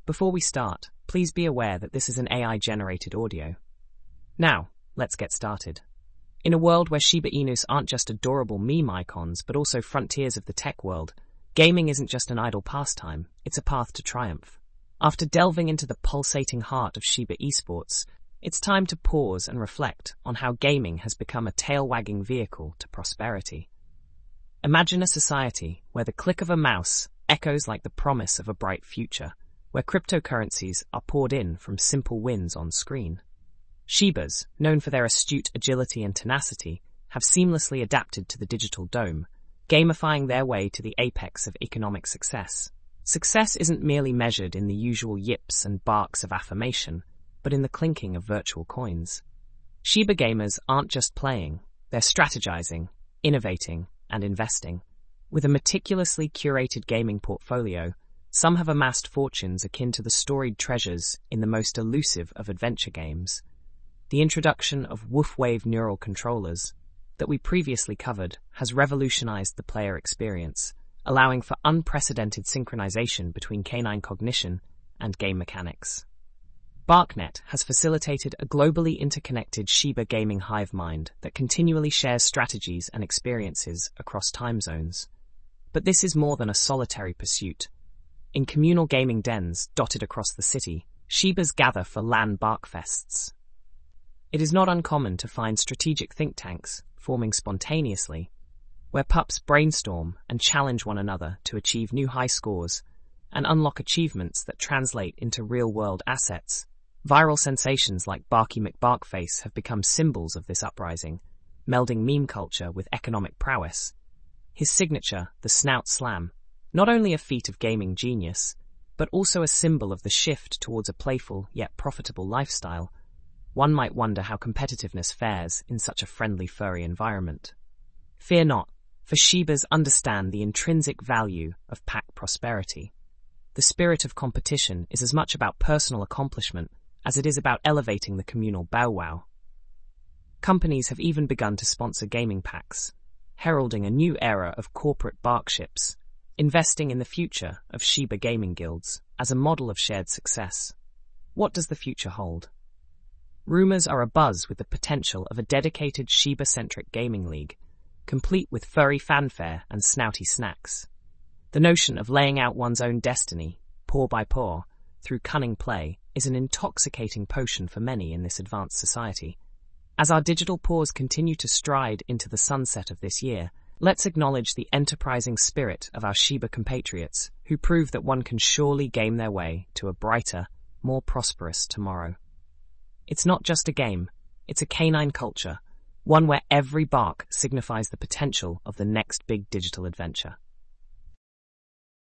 Before we start, please be aware that this is an AI-generated audio. Now, let's get started. In a world where Shiba Inus aren't just adorable meme icons, but also frontiers of the tech world, gaming isn't just an idle pastime, it's a path to triumph. After delving into the pulsating heart of Shiba esports, it's time to pause and reflect on how gaming has become a tail-wagging vehicle to prosperity. Imagine a society where the click of a mouse echoes like the promise of a bright future, where cryptocurrencies are poured in from simple wins on screen. Shibas, known for their astute agility and tenacity, have seamlessly adapted to the digital dome, gamifying their way to the apex of economic success. Success isn't merely measured in the usual yips and barks of affirmation, but in the clinking of virtual coins. Shiba gamers aren't just playing, they're strategizing, innovating, and investing. With a meticulously curated gaming portfolio, some have amassed fortunes akin to the storied treasures in the most elusive of adventure games. The introduction of WoofWave neural controllers that we previously covered has revolutionized the player experience, allowing for unprecedented synchronization between canine cognition and game mechanics. BarkNet has facilitated a globally interconnected Shiba gaming hive mind that continually shares strategies and experiences across time zones. But this is more than a solitary pursuit. In communal gaming dens dotted across the city, Shibas gather for LAN Barkfests. It is not uncommon to find strategic think tanks forming spontaneously, where pups brainstorm and challenge one another to achieve new high scores and unlock achievements that translate into real-world assets. Viral sensations like Barky McBarkface have become symbols of this uprising, melding meme culture with economic prowess. His signature, the Snout Slam, not only a feat of gaming genius, but also a symbol of the shift towards a playful yet profitable lifestyle. One might wonder how competitiveness fares in such a friendly furry environment. Fear not, for Shibas understand the intrinsic value of pack prosperity. The spirit of competition is as much about personal accomplishment as it is about elevating the communal bow-wow. Companies have even begun to sponsor gaming packs, heralding a new era of corporate barkships, investing in the future of Shiba gaming guilds as a model of shared success. What does the future hold? Rumors are abuzz with the potential of a dedicated Shiba-centric gaming league, complete with furry fanfare and snouty snacks. The notion of laying out one's own destiny, paw by paw, through cunning play, is an intoxicating potion for many in this advanced society. As our digital paws continue to stride into the sunset of this year, let's acknowledge the enterprising spirit of our Shiba compatriots who prove that one can surely game their way to a brighter, more prosperous tomorrow. It's not just a game, it's a canine culture, one where every bark signifies the potential of the next big digital adventure.